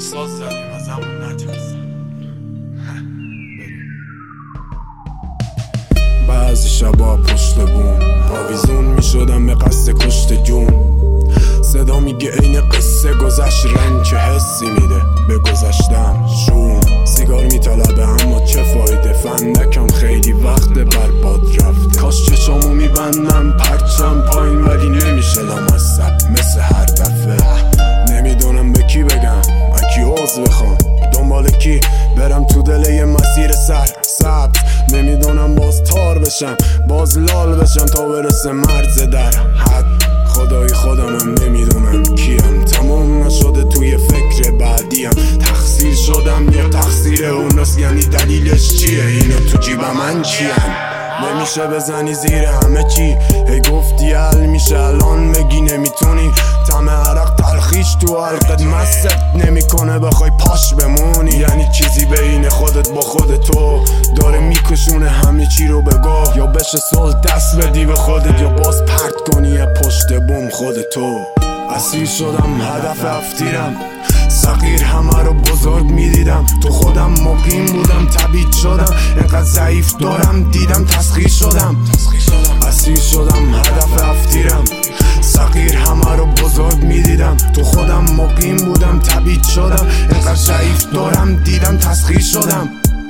ساز زدیم از همون نترسن. بعضی شبا پشت بوم آویزون می شدم به قصد کشت جون. صدا میگه این قصه گذشت رنگ چه حسی میده به گذشتم شون. سیگار میطلبه اما چه فایده، فندکم خیلی وقت برباد رفته. کاش چشامو میبندم پرچم پایین ولی نمیشه لامصب مثل هر دفعه. نمیدونم به کی بگم اکی عوض بخوام، دنبال کی برم تو دل یه مسیر سبز. نمیدونم باز تار بشم باز لال بشم تا برسه مرز در حد. خدای خودمم نمیدونم کیم، تموم نشده توی فکر بعدیم. تقصیر شدم یا تقصیر اوناست، یعنی دلیلش چیه؟ اینو تو جیب من چیم؟ نمیشه بزنی زیر همه چی، هی گفتی حل میشه الان بگی نمیتونی. طعم عرق تلخیش تو حلقت مست نمیکنه بخوای پاش بمونی. یعنی چیزی بین خودت با خودت تو داره میکشونه همه چی رو بگو. یا بشه صلح دست بدی به خودت یا باز پرت کنی پشت بوم خودتو. اسیر شدم هدف افتیرم، صغیر همه رو بزرگ میدیدم. تو خودم مقیم بودم تبعید شدم، اینقدر ضعیف دارم دیدم تسخیر شدم. اسیر شدم هدف افتیرم، صغیر همه رو بزرگ میدیدم. تو خودم مقیم بودم تبعید شدم، اینقدر ضعیف دارم دیدم تسخیر شدم.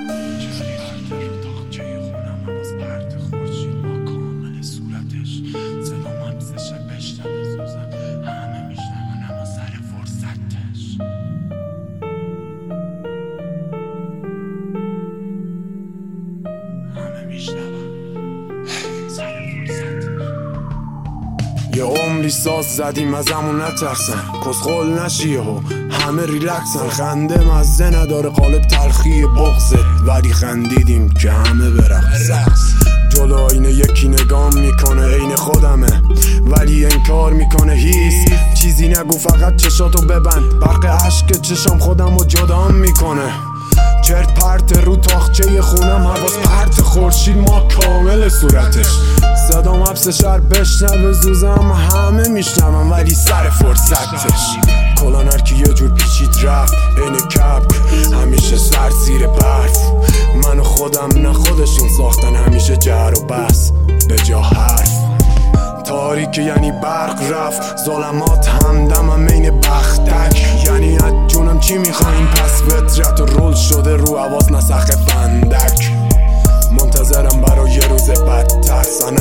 یه عمری ساز زدیم از همون نترسن، کسخل نشیه و همه ریلکسن. خنده مزه نداره قالب تلخی بغزت، ولی خندیدیم که همه برقصن. جلو آینه یکی نگام میکنه عین خودمه ولی انکار میکنه هیس. چیزی نگو فقط چشاتو ببند، برق عشق چشام خودمو جدام میکنه. چرت پرت رو تاخچه خونم، حواس پرت خورشید ما کامل صورتش. صدام حبس شهر بشنوه زوزم همه میشنوم ولی سر فرصتش. کلان هرکی یه جور پیچید رفت این کپک، همیشه سر زیر برف. من و خودم نه خودشون ساختن همیشه جر و بس به جا حرف. تاریک یعنی برق رفت، ظلمات همدمم این بختک. یعنی از جونم چی میخواین پس فطرت و رول شده رو عواز نسخ فندک. منتظرم برای یه روز بدتر،